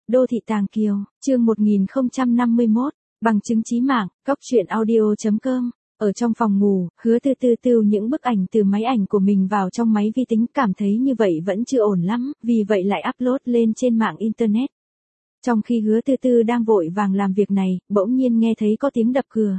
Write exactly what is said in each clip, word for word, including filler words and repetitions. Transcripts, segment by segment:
Đô thị Tàng Kiều, chương một nghìn không trăm năm mươi mốt, bằng chứng chí mạng, cóc truyện audio chấm com. Ở trong phòng ngủ, Hứa Tư Tư tiêu những bức ảnh từ máy ảnh của mình vào trong máy vi tính, cảm thấy như vậy vẫn chưa ổn lắm, vì vậy lại upload lên trên mạng Internet. Trong khi Hứa Tư Tư đang vội vàng làm việc này, bỗng nhiên nghe thấy có tiếng đập cửa.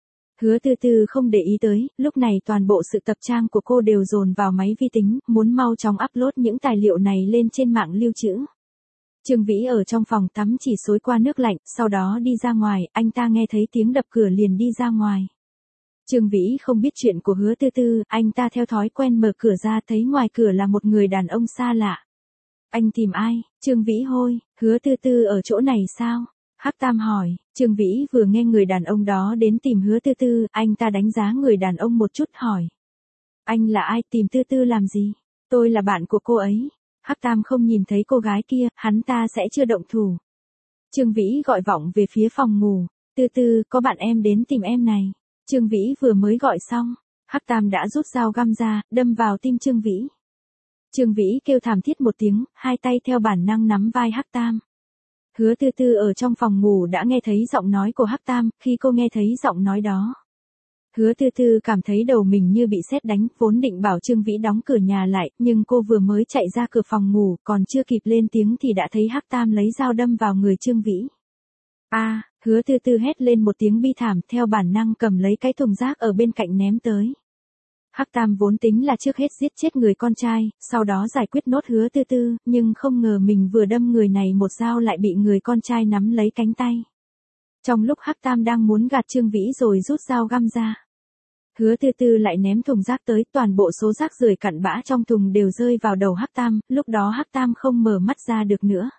Hứa Tư Tư không để ý tới, lúc này toàn bộ sự tập trang của cô đều dồn vào máy vi tính, muốn mau chóng upload những tài liệu này lên trên mạng lưu trữ. Trương Vĩ ở trong phòng tắm chỉ xối qua nước lạnh, sau đó đi ra ngoài, anh ta nghe thấy tiếng đập cửa liền đi ra ngoài. Trương Vĩ không biết chuyện của Hứa Tư Tư, anh ta theo thói quen mở cửa ra thấy ngoài cửa là một người đàn ông xa lạ. Anh tìm ai? Trương Vĩ hôi, Hứa Tư Tư ở chỗ này sao? Hắc Tam hỏi. Trương Vĩ vừa nghe người đàn ông đó đến tìm Hứa Tư Tư, anh ta đánh giá người đàn ông một chút hỏi. Anh là ai, tìm Tư Tư làm gì? Tôi là bạn của cô ấy. Hắc Tam không nhìn thấy cô gái kia, hắn ta sẽ chưa động thủ. Trương Vĩ gọi vọng về phía phòng ngủ. Tư Tư, có bạn em đến tìm em này. Trương Vĩ vừa mới gọi xong, Hắc Tam đã rút dao găm ra, đâm vào tim Trương Vĩ. Trương Vĩ kêu thảm thiết một tiếng, hai tay theo bản năng nắm vai Hắc Tam. Hứa Tư Tư ở trong phòng ngủ đã nghe thấy giọng nói của Hắc Tam, khi cô nghe thấy giọng nói đó. Hứa Tư Tư cảm thấy đầu mình như bị sét đánh, vốn định bảo Trương Vĩ đóng cửa nhà lại, nhưng cô vừa mới chạy ra cửa phòng ngủ, còn chưa kịp lên tiếng thì đã thấy Hắc Tam lấy dao đâm vào người Trương Vĩ. A, à, Hứa Tư Tư hét lên một tiếng bi thảm, theo bản năng cầm lấy cái thùng rác ở bên cạnh ném tới. Hắc Tam vốn tính là trước hết giết chết người con trai, sau đó giải quyết nốt Hứa Tư Tư, nhưng không ngờ mình vừa đâm người này một dao lại bị người con trai nắm lấy cánh tay. Trong lúc Hắc Tam đang muốn gạt Trương Vĩ rồi rút dao găm ra, Hứa Tư Tư lại ném thùng rác tới, toàn bộ số rác rưởi cặn bã trong thùng đều rơi vào đầu Hắc Tam, lúc đó Hắc Tam không mở mắt ra được nữa.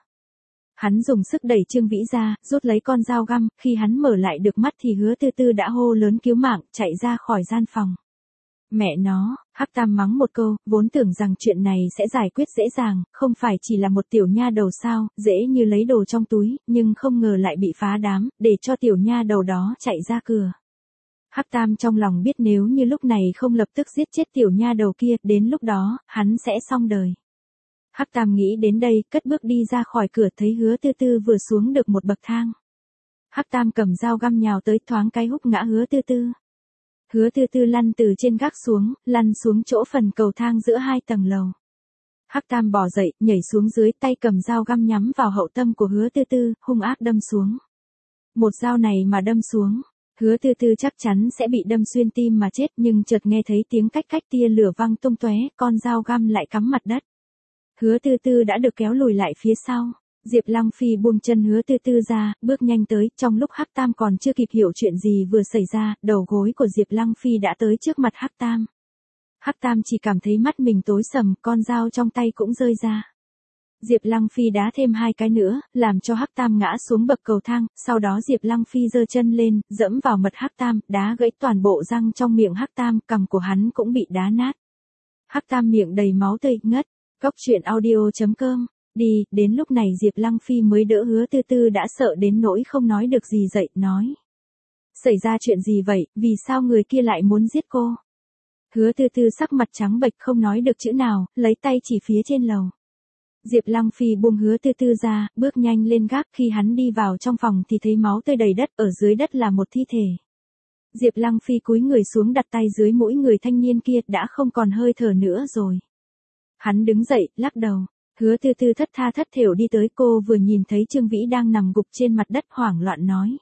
Hắn dùng sức đẩy Trương Vĩ ra, rút lấy con dao găm, khi hắn mở lại được mắt thì Hứa Tư Tư đã hô lớn cứu mạng, chạy ra khỏi gian phòng. Mẹ nó, Hắc Tam mắng một câu, vốn tưởng rằng chuyện này sẽ giải quyết dễ dàng, không phải chỉ là một tiểu nha đầu sao, dễ như lấy đồ trong túi, nhưng không ngờ lại bị phá đám, để cho tiểu nha đầu đó chạy ra cửa. Hắc Tam trong lòng biết nếu như lúc này không lập tức giết chết tiểu nha đầu kia, đến lúc đó, hắn sẽ xong đời. Hắc Tam nghĩ đến đây, cất bước đi ra khỏi cửa, thấy Hứa Tư Tư vừa xuống được một bậc thang. Hắc Tam cầm dao găm nhào tới, thoáng cái húc ngã Hứa Tư Tư. Hứa Tư Tư lăn từ trên gác xuống, lăn xuống chỗ phần cầu thang giữa hai tầng lầu. Hắc Tam bò dậy, nhảy xuống dưới, tay cầm dao găm nhắm vào hậu tâm của Hứa Tư Tư, hung ác đâm xuống. Một dao này mà đâm xuống, Hứa Tư Tư chắc chắn sẽ bị đâm xuyên tim mà chết, nhưng chợt nghe thấy tiếng cách cách tia lửa văng tung tóe, con dao găm lại cắm mặt đất. Hứa Tư Tư đã được kéo lùi lại phía sau. Diệp Lăng Phi buông chân Hứa Tư Tư ra, bước nhanh tới, trong lúc Hắc Tam còn chưa kịp hiểu chuyện gì vừa xảy ra, đầu gối của Diệp Lăng Phi đã tới trước mặt Hắc Tam. Hắc Tam chỉ cảm thấy mắt mình tối sầm, con dao trong tay cũng rơi ra. Diệp Lăng Phi đá thêm hai cái nữa, làm cho Hắc Tam ngã xuống bậc cầu thang, sau đó Diệp Lăng Phi giơ chân lên, dẫm vào mật Hắc Tam, đá gãy toàn bộ răng trong miệng Hắc Tam, cằm của hắn cũng bị đá nát. Hắc Tam miệng đầy máu tươi, ngất. Cóc truyện audio chấm com. Đi, đến lúc này Diệp Lăng Phi mới đỡ Hứa Tư Tư đã sợ đến nỗi không nói được gì dậy, nói. Xảy ra chuyện gì vậy, vì sao người kia lại muốn giết cô? Hứa Tư Tư sắc mặt trắng bệch không nói được chữ nào, lấy tay chỉ phía trên lầu. Diệp Lăng Phi buông Hứa Tư Tư ra, bước nhanh lên gác, khi hắn đi vào trong phòng thì thấy máu tươi đầy đất, ở dưới đất là một thi thể. Diệp Lăng Phi cúi người xuống đặt tay dưới mũi người thanh niên kia, đã không còn hơi thở nữa rồi. Hắn đứng dậy, lắc đầu. Hứa Tư Tư thất tha thất thểu đi tới, cô vừa nhìn thấy Trương Vĩ đang nằm gục trên mặt đất, hoảng loạn nói.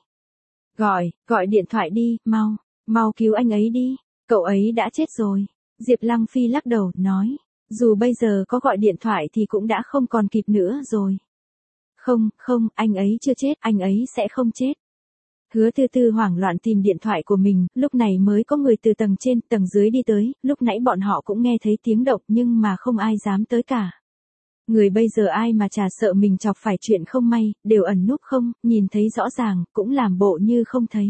Gọi, gọi điện thoại đi, mau, mau cứu anh ấy đi, cậu ấy đã chết rồi. Diệp Lăng Phi lắc đầu, nói. Dù bây giờ có gọi điện thoại thì cũng đã không còn kịp nữa rồi. Không, không, anh ấy chưa chết, anh ấy sẽ không chết. Hứa Tư Tư hoảng loạn tìm điện thoại của mình, lúc này mới có người từ tầng trên, tầng dưới đi tới, lúc nãy bọn họ cũng nghe thấy tiếng động nhưng mà không ai dám tới cả. Người bây giờ ai mà chả sợ mình chọc phải chuyện không may, đều ẩn núp không, nhìn thấy rõ ràng, cũng làm bộ như không thấy.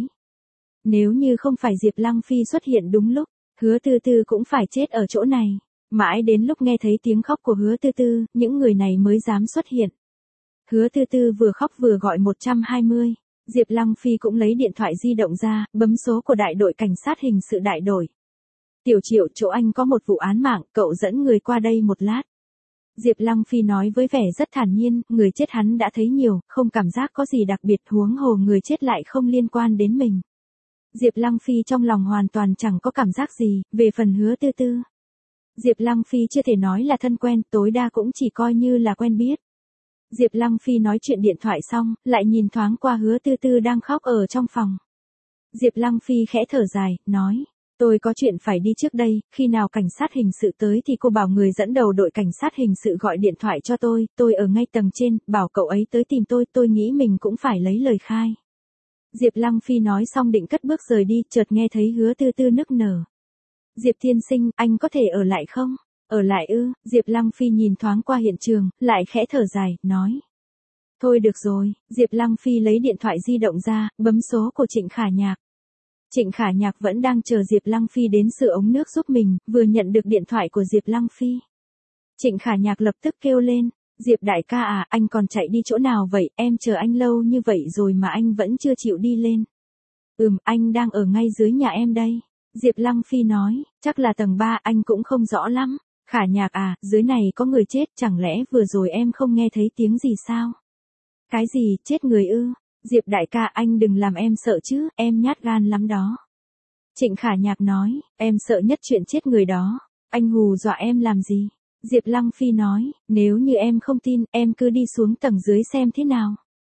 Nếu như không phải Diệp Lăng Phi xuất hiện đúng lúc, Hứa Tư Tư cũng phải chết ở chỗ này. Mãi đến lúc nghe thấy tiếng khóc của Hứa Tư Tư, những người này mới dám xuất hiện. Hứa Tư Tư vừa khóc vừa gọi một trăm hai mươi. Diệp Lăng Phi cũng lấy điện thoại di động ra, bấm số của đại đội cảnh sát hình sự đại đội. Tiểu Triệu, chỗ anh có một vụ án mạng, cậu dẫn người qua đây một lát. Diệp Lăng Phi nói với vẻ rất thản nhiên, người chết hắn đã thấy nhiều, không cảm giác có gì đặc biệt, huống hồ người chết lại không liên quan đến mình. Diệp Lăng Phi trong lòng hoàn toàn chẳng có cảm giác gì, về phần Hứa Tư Tư. Diệp Lăng Phi chưa thể nói là thân quen, tối đa cũng chỉ coi như là quen biết. Diệp Lăng Phi nói chuyện điện thoại xong, lại nhìn thoáng qua Hứa Tư Tư đang khóc ở trong phòng. Diệp Lăng Phi khẽ thở dài, nói, tôi có chuyện phải đi trước đây, khi nào cảnh sát hình sự tới thì cô bảo người dẫn đầu đội cảnh sát hình sự gọi điện thoại cho tôi, tôi ở ngay tầng trên, bảo cậu ấy tới tìm tôi, tôi nghĩ mình cũng phải lấy lời khai. Diệp Lăng Phi nói xong định cất bước rời đi, chợt nghe thấy Hứa Tư Tư nức nở. Diệp tiên sinh, anh có thể ở lại không? Ở lại ư? Diệp Lăng Phi nhìn thoáng qua hiện trường, lại khẽ thở dài, nói. Thôi được rồi, Diệp Lăng Phi lấy điện thoại di động ra, bấm số của Trịnh Khả Nhạc. Trịnh Khả Nhạc vẫn đang chờ Diệp Lăng Phi đến sửa ống nước giúp mình, vừa nhận được điện thoại của Diệp Lăng Phi. Trịnh Khả Nhạc lập tức kêu lên, Diệp đại ca à, anh còn chạy đi chỗ nào vậy, em chờ anh lâu như vậy rồi mà anh vẫn chưa chịu đi lên. Ừm, anh đang ở ngay dưới nhà em đây. Diệp Lăng Phi nói, chắc là tầng ba, anh cũng không rõ lắm. Khả Nhạc à, dưới này có người chết, chẳng lẽ vừa rồi em không nghe thấy tiếng gì sao? Cái gì, chết người ư? Diệp đại ca, anh đừng làm em sợ chứ, em nhát gan lắm đó. Trịnh Khả Nhạc nói, em sợ nhất chuyện chết người đó. Anh hù dọa em làm gì? Diệp Lăng Phi nói, nếu như em không tin, em cứ đi xuống tầng dưới xem thế nào.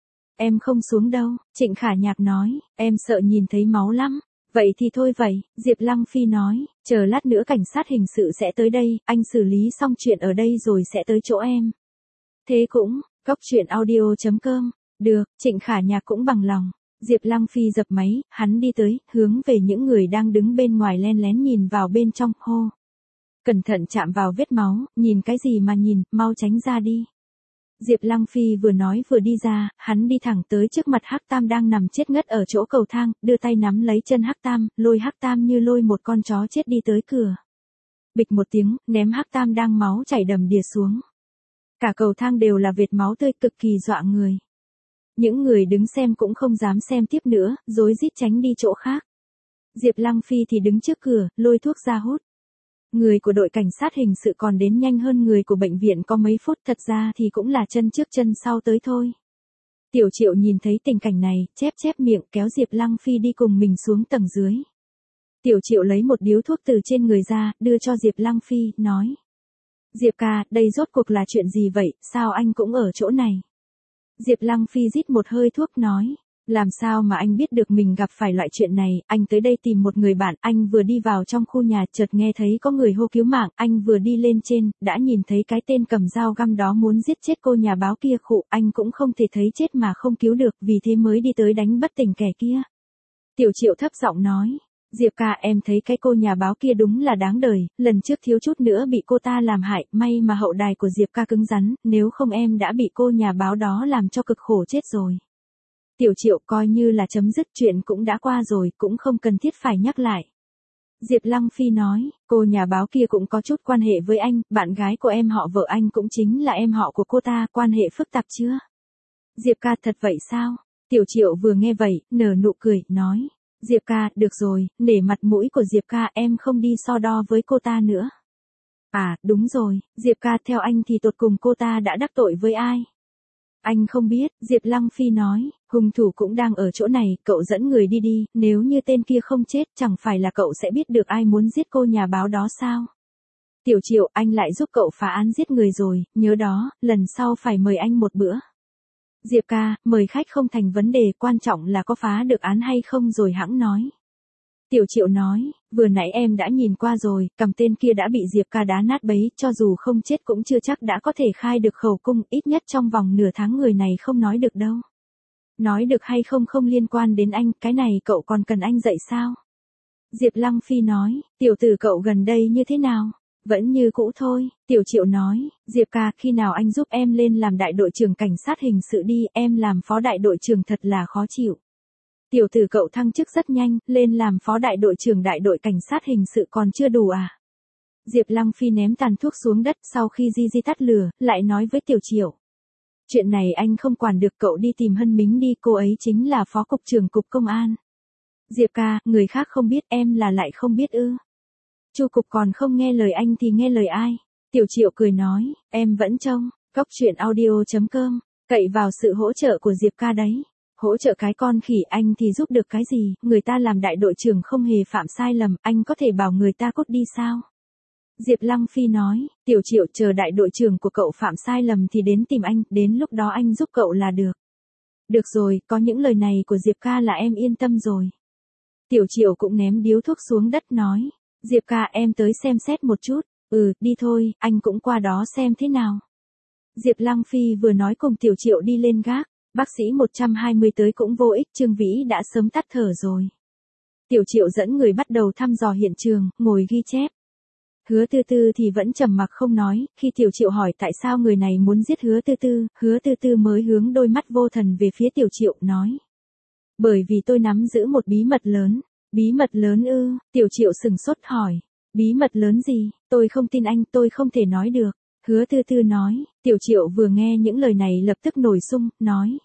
Em không xuống đâu, Trịnh Khả Nhạc nói, em sợ nhìn thấy máu lắm. Vậy thì thôi vậy, Diệp Lăng Phi nói, chờ lát nữa cảnh sát hình sự sẽ tới đây, anh xử lý xong chuyện ở đây rồi sẽ tới chỗ em. Thế cũng, Cóc Truyện Audio chấm com, được, Trịnh Khả Nhạc cũng bằng lòng. Diệp Lăng Phi dập máy, hắn đi tới, hướng về những người đang đứng bên ngoài len lén nhìn vào bên trong, hô. Cẩn thận chạm vào vết máu, nhìn cái gì mà nhìn, mau tránh ra đi. Diệp Lăng Phi vừa nói vừa đi ra, hắn đi thẳng tới trước mặt Hắc Tam đang nằm chết ngất ở chỗ cầu thang, đưa tay nắm lấy chân Hắc Tam, lôi Hắc Tam như lôi một con chó chết đi tới cửa. Bịch một tiếng, ném Hắc Tam đang máu chảy đầm đìa xuống. Cả cầu thang đều là vệt máu tươi cực kỳ dọa người. Những người đứng xem cũng không dám xem tiếp nữa, rối rít tránh đi chỗ khác. Diệp Lăng Phi thì đứng trước cửa, lôi thuốc ra hút. Người của đội cảnh sát hình sự còn đến nhanh hơn người của bệnh viện có mấy phút, thật ra thì cũng là chân trước chân sau tới thôi. Tiểu Triệu nhìn thấy tình cảnh này, chép chép miệng kéo Diệp Lăng Phi đi cùng mình xuống tầng dưới. Tiểu Triệu lấy một điếu thuốc từ trên người ra, đưa cho Diệp Lăng Phi, nói. Diệp ca, đây rốt cuộc là chuyện gì vậy, sao anh cũng ở chỗ này? Diệp Lăng Phi rít một hơi thuốc nói. Làm sao mà anh biết được mình gặp phải loại chuyện này, anh tới đây tìm một người bạn, anh vừa đi vào trong khu nhà chợt nghe thấy có người hô cứu mạng, anh vừa đi lên trên, đã nhìn thấy cái tên cầm dao găm đó muốn giết chết cô nhà báo kia khụ, anh cũng không thể thấy chết mà không cứu được, vì thế mới đi tới đánh bất tỉnh kẻ kia. Tiểu Triệu thấp giọng nói, Diệp ca em thấy cái cô nhà báo kia đúng là đáng đời, lần trước thiếu chút nữa bị cô ta làm hại, may mà hậu đài của Diệp ca cứng rắn, nếu không em đã bị cô nhà báo đó làm cho cực khổ chết rồi. Tiểu Triệu coi như là chấm dứt, chuyện cũng đã qua rồi, cũng không cần thiết phải nhắc lại. Diệp Lăng Phi nói, cô nhà báo kia cũng có chút quan hệ với anh, bạn gái của em họ vợ anh cũng chính là em họ của cô ta, quan hệ phức tạp chưa? Diệp ca thật vậy sao? Tiểu Triệu vừa nghe vậy, nở nụ cười, nói, Diệp ca, được rồi, nể mặt mũi của Diệp ca em không đi so đo với cô ta nữa. À, đúng rồi, Diệp ca theo anh thì tột cùng cô ta đã đắc tội với ai? Anh không biết, Diệp Lăng Phi nói, hung thủ cũng đang ở chỗ này, cậu dẫn người đi đi, nếu như tên kia không chết, chẳng phải là cậu sẽ biết được ai muốn giết cô nhà báo đó sao? Tiểu Triệu, anh lại giúp cậu phá án giết người rồi, nhớ đó, lần sau phải mời anh một bữa. Diệp ca, mời khách không thành vấn đề, quan trọng là có phá được án hay không rồi hẵng nói. Tiểu Triệu nói, vừa nãy em đã nhìn qua rồi, cầm tên kia đã bị Diệp ca đá nát bấy, cho dù không chết cũng chưa chắc đã có thể khai được khẩu cung, ít nhất trong vòng nửa tháng người này không nói được đâu. Nói được hay không không liên quan đến anh, cái này cậu còn cần anh dạy sao? Diệp Lăng Phi nói, tiểu tử cậu gần đây như thế nào? Vẫn như cũ thôi, Tiểu Triệu nói, Diệp ca, khi nào anh giúp em lên làm đại đội trưởng cảnh sát hình sự đi, em làm phó đại đội trưởng thật là khó chịu. Tiểu tử cậu thăng chức rất nhanh, lên làm phó đại đội trưởng đại đội cảnh sát hình sự còn chưa đủ à? Diệp Lăng Phi ném tàn thuốc xuống đất, sau khi di di tắt lửa, lại nói với Tiểu Triệu. Chuyện này anh không quản được, cậu đi tìm Hân Mính đi, cô ấy chính là phó cục trưởng cục công an. Diệp ca, người khác không biết, em là lại không biết ư? Chu cục còn không nghe lời anh thì nghe lời ai? Tiểu Triệu cười nói, em vẫn trông, cốc truyện audio chấm com, cậy vào sự hỗ trợ của Diệp ca đấy. Hỗ trợ cái con khỉ anh thì giúp được cái gì, người ta làm đại đội trưởng không hề phạm sai lầm, anh có thể bảo người ta cút đi sao? Diệp Lăng Phi nói, Tiểu Triệu chờ đại đội trưởng của cậu phạm sai lầm thì đến tìm anh, đến lúc đó anh giúp cậu là được. Được rồi, có những lời này của Diệp ca là em yên tâm rồi. Tiểu Triệu cũng ném điếu thuốc xuống đất nói, Diệp ca em tới xem xét một chút, ừ, đi thôi, anh cũng qua đó xem thế nào. Diệp Lăng Phi vừa nói cùng Tiểu Triệu đi lên gác, bác sĩ một trăm hai mươi tới cũng vô ích, Trương Vĩ đã sớm tắt thở rồi. Tiểu Triệu dẫn người bắt đầu thăm dò hiện trường, ngồi ghi chép. Hứa Tư Tư thì vẫn trầm mặc không nói, khi Tiểu Triệu hỏi tại sao người này muốn giết Hứa Tư Tư, Hứa Tư Tư mới hướng đôi mắt vô thần về phía Tiểu Triệu, nói. Bởi vì tôi nắm giữ một bí mật lớn. Bí mật lớn ư? Tiểu Triệu sừng sốt hỏi. Bí mật lớn gì? Tôi không tin anh, tôi không thể nói được. Hứa Tư Tư nói. Tiểu Triệu vừa nghe những lời này lập tức nổi sung, nói.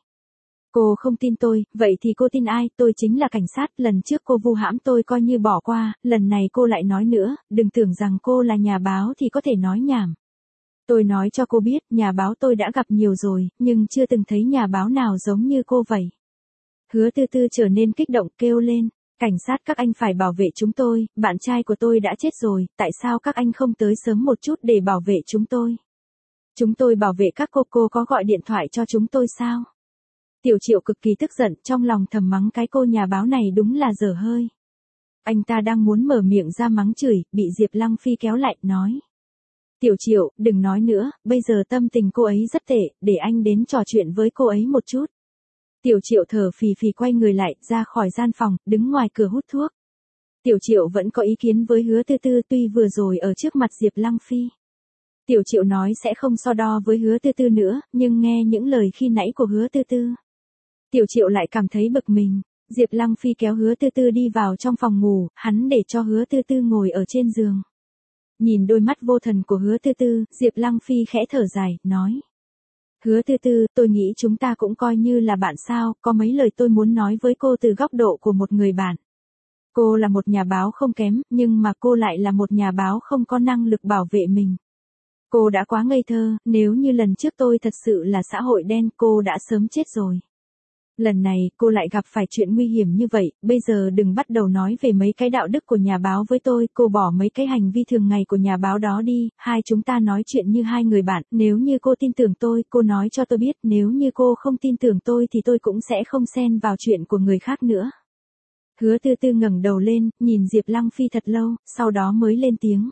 Cô không tin tôi, vậy thì cô tin ai? Tôi chính là cảnh sát, lần trước cô vu hãm tôi coi như bỏ qua, lần này cô lại nói nữa, đừng tưởng rằng cô là nhà báo thì có thể nói nhảm. Tôi nói cho cô biết, nhà báo tôi đã gặp nhiều rồi, nhưng chưa từng thấy nhà báo nào giống như cô vậy. Hứa Tư Tư trở nên kích động kêu lên, cảnh sát các anh phải bảo vệ chúng tôi, bạn trai của tôi đã chết rồi, tại sao các anh không tới sớm một chút để bảo vệ chúng tôi? Chúng tôi bảo vệ các cô, cô có gọi điện thoại cho chúng tôi sao? Tiểu Triệu cực kỳ tức giận, trong lòng thầm mắng cái cô nhà báo này đúng là dở hơi. Anh ta đang muốn mở miệng ra mắng chửi, bị Diệp Lăng Phi kéo lại, nói. Tiểu Triệu, đừng nói nữa, bây giờ tâm tình cô ấy rất tệ, để anh đến trò chuyện với cô ấy một chút. Tiểu Triệu thở phì phì quay người lại, ra khỏi gian phòng, đứng ngoài cửa hút thuốc. Tiểu Triệu vẫn có ý kiến với Hứa Tư Tư, tuy vừa rồi ở trước mặt Diệp Lăng Phi. Tiểu Triệu nói sẽ không so đo với Hứa Tư Tư nữa, nhưng nghe những lời khi nãy của Hứa Tư Tư. Tiểu Triệu lại cảm thấy bực mình. Diệp Lăng Phi kéo Hứa Tư Tư đi vào trong phòng ngủ, hắn để cho Hứa Tư Tư ngồi ở trên giường. Nhìn đôi mắt vô thần của Hứa Tư Tư, Diệp Lăng Phi khẽ thở dài, nói. Hứa Tư Tư, tôi nghĩ chúng ta cũng coi như là bạn sao, có mấy lời tôi muốn nói với cô từ góc độ của một người bạn. Cô là một nhà báo không kém, nhưng mà cô lại là một nhà báo không có năng lực bảo vệ mình. Cô đã quá ngây thơ, nếu như lần trước tôi thật sự là xã hội đen, cô đã sớm chết rồi. Lần này, cô lại gặp phải chuyện nguy hiểm như vậy, bây giờ đừng bắt đầu nói về mấy cái đạo đức của nhà báo với tôi, cô bỏ mấy cái hành vi thường ngày của nhà báo đó đi, hai chúng ta nói chuyện như hai người bạn, nếu như cô tin tưởng tôi, cô nói cho tôi biết, nếu như cô không tin tưởng tôi thì tôi cũng sẽ không xen vào chuyện của người khác nữa. Hứa Tư Tư ngẩng đầu lên, nhìn Diệp Lăng Phi thật lâu, sau đó mới lên tiếng.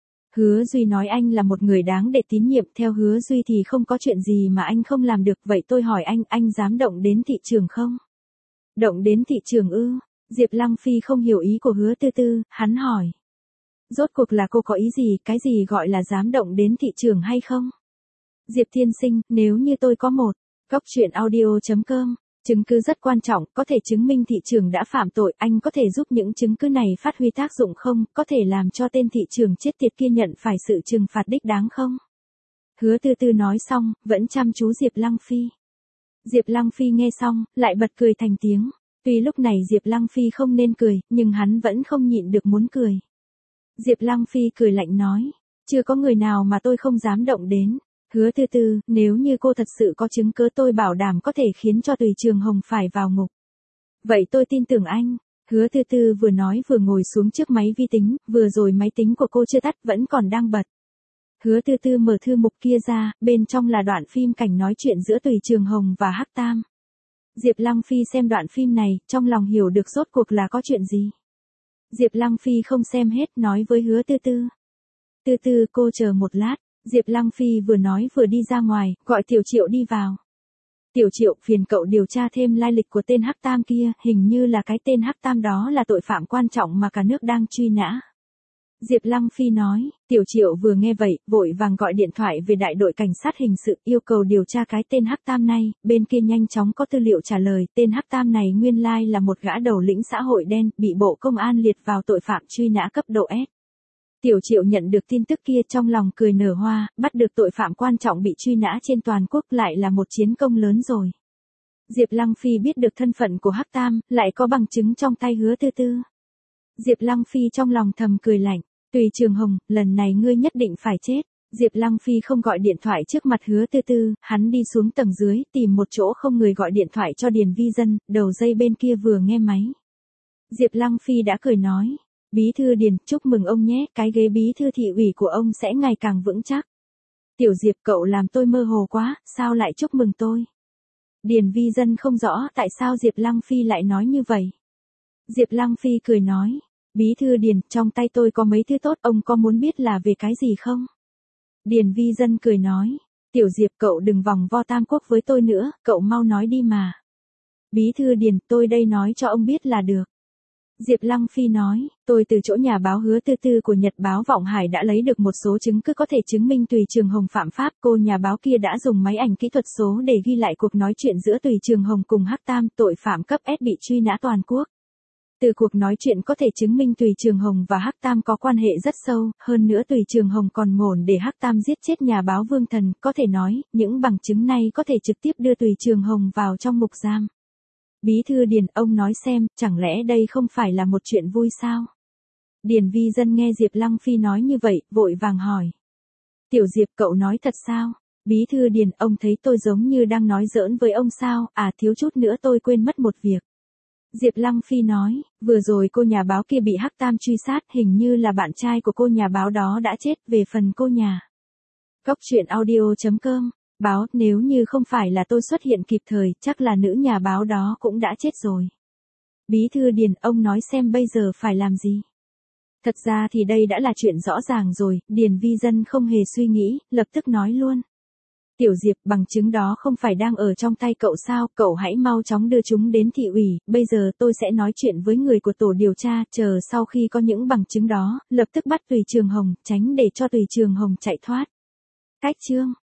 Hứa Duy nói anh là một người đáng để tín nhiệm, theo Hứa Duy thì không có chuyện gì mà anh không làm được, vậy tôi hỏi anh, anh dám động đến thị trường không? Động đến thị trường ư? Diệp Lăng Phi không hiểu ý của Hứa Tư Tư, hắn hỏi. Rốt cuộc là cô có ý gì, cái gì gọi là dám động đến thị trường hay không? Diệp Thiên Sinh, nếu như tôi có một, cốc truyện audio chấm com. Chứng cứ rất quan trọng, có thể chứng minh thị trường đã phạm tội, anh có thể giúp những chứng cứ này phát huy tác dụng không, có thể làm cho tên thị trường chết tiệt kia nhận phải sự trừng phạt đích đáng không? Hứa Tư Tư nói xong, vẫn chăm chú Diệp Lăng Phi. Diệp Lăng Phi nghe xong, lại bật cười thành tiếng. Tuy lúc này Diệp Lăng Phi không nên cười, nhưng hắn vẫn không nhịn được muốn cười. Diệp Lăng Phi cười lạnh nói, chưa có người nào mà tôi không dám động đến. Hứa Tư Tư, nếu như cô thật sự có chứng cứ tôi bảo đảm có thể khiến cho Tùy Trường Hồng phải vào ngục. Vậy tôi tin tưởng anh. Hứa Tư Tư vừa nói vừa ngồi xuống trước máy vi tính, vừa rồi máy tính của cô chưa tắt vẫn còn đang bật. Hứa Tư Tư mở thư mục kia ra, bên trong là đoạn phim cảnh nói chuyện giữa Tùy Trường Hồng và Hắc Tam. Diệp Lăng Phi xem đoạn phim này, trong lòng hiểu được rốt cuộc là có chuyện gì. Diệp Lăng Phi không xem hết, nói với Hứa Tư Tư. Tư Tư, cô chờ một lát. Diệp Lăng Phi vừa nói vừa đi ra ngoài, gọi Tiểu Triệu đi vào. Tiểu Triệu, phiền cậu điều tra thêm lai lịch của tên Hắc Tam kia, hình như là cái tên Hắc Tam đó là tội phạm quan trọng mà cả nước đang truy nã. Diệp Lăng Phi nói, Tiểu Triệu vừa nghe vậy, vội vàng gọi điện thoại về đại đội cảnh sát hình sự, yêu cầu điều tra cái tên Hắc Tam này, bên kia nhanh chóng có tư liệu trả lời, tên Hắc Tam này nguyên lai là một gã đầu lĩnh xã hội đen, bị Bộ Công an liệt vào tội phạm truy nã cấp độ S. Tiểu Triệu nhận được tin tức kia trong lòng cười nở hoa, bắt được tội phạm quan trọng bị truy nã trên toàn quốc lại là một chiến công lớn rồi. Diệp Lăng Phi biết được thân phận của Hắc Tam, lại có bằng chứng trong tay Hứa Tư Tư. Diệp Lăng Phi trong lòng thầm cười lạnh, Tùy Trường Hồng, lần này ngươi nhất định phải chết. Diệp Lăng Phi không gọi điện thoại trước mặt Hứa Tư Tư, hắn đi xuống tầng dưới, tìm một chỗ không người gọi điện thoại cho Điền Vi Dân, đầu dây bên kia vừa nghe máy. Diệp Lăng Phi đã cười nói, bí thư Điền, chúc mừng ông nhé, cái ghế bí thư thị ủy của ông sẽ ngày càng vững chắc. Tiểu Diệp, cậu làm tôi mơ hồ quá, sao lại chúc mừng tôi? Điền Vi Dân không rõ tại sao Diệp Lăng Phi lại nói như vậy. Diệp Lăng Phi cười nói, bí thư Điền, trong tay tôi có mấy thứ tốt, ông có muốn biết là về cái gì không? Điền Vi Dân cười nói, Tiểu Diệp, cậu đừng vòng vo tam quốc với tôi nữa, cậu mau nói đi mà. Bí thư Điền, tôi đây nói cho ông biết là được. Diệp Lăng Phi nói, tôi từ chỗ nhà báo Hứa Tư Tư của Nhật báo Vọng Hải đã lấy được một số chứng cứ có thể chứng minh Tùy Trường Hồng phạm pháp. Cô nhà báo kia đã dùng máy ảnh kỹ thuật số để ghi lại cuộc nói chuyện giữa Tùy Trường Hồng cùng Hắc Tam, tội phạm cấp S bị truy nã toàn quốc. Từ cuộc nói chuyện có thể chứng minh Tùy Trường Hồng và Hắc Tam có quan hệ rất sâu, hơn nữa Tùy Trường Hồng còn mồn để Hắc Tam giết chết nhà báo Vương Thần, có thể nói, những bằng chứng này có thể trực tiếp đưa Tùy Trường Hồng vào trong ngục giam. Bí thư Điền, ông nói xem, chẳng lẽ đây không phải là một chuyện vui sao? Điền Vi Dân nghe Diệp Lăng Phi nói như vậy, vội vàng hỏi. Tiểu Diệp, cậu nói thật sao? Bí thư Điền, ông thấy tôi giống như đang nói giỡn với ông sao? À, thiếu chút nữa tôi quên mất một việc. Diệp Lăng Phi nói, vừa rồi cô nhà báo kia bị Hắc Tam truy sát, hình như là bạn trai của cô nhà báo đó đã chết. Về phần cô nhà Cóc truyện audio chấm com báo, nếu như không phải là tôi xuất hiện kịp thời, chắc là nữ nhà báo đó cũng đã chết rồi. Bí thư Điền, ông nói xem bây giờ phải làm gì? Thật ra thì đây đã là chuyện rõ ràng rồi, Điền Vi Dân không hề suy nghĩ, lập tức nói luôn. Tiểu Diệp, bằng chứng đó không phải đang ở trong tay cậu sao, cậu hãy mau chóng đưa chúng đến thị ủy, bây giờ tôi sẽ nói chuyện với người của tổ điều tra, chờ sau khi có những bằng chứng đó, lập tức bắt Tùy Trường Hồng, tránh để cho Tùy Trường Hồng chạy thoát. Cách chương